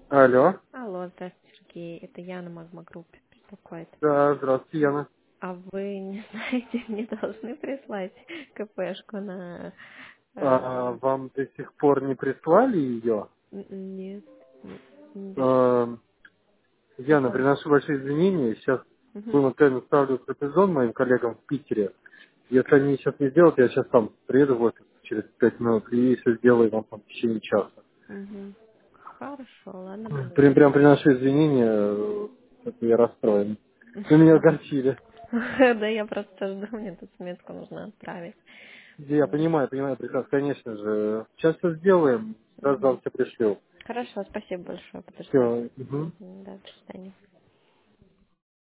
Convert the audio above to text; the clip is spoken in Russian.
Алло. Алло, здравствуйте, Сергей. Это Яна Магма Групп беспокоит. Да, здравствуйте, Яна. А вы не знаете, мне должны прислать КПшку на... Вам до сих пор не прислали ее? Нет, не дошли. Яна, Ага. приношу большие извинения. Сейчас Мгм. будем цену ставлю трапезон моим коллегам в Питере. Если они сейчас не сделают, я сейчас сам приеду в офис через 5 минут и все сделаю вам там в течение часа. Мгм. Хорошо, ладно, буду Прям ждать. приношу извинения, что я расстроен. Вы меня огорчили. Да, я просто жду, мне тут сметку нужно отправить. Я понимаю, прекрасно, конечно же. Сейчас все сделаем, сразу вам Мгм. все пришлю. Хорошо, спасибо большое, подожду. Все. Мгм. Да, до свидания.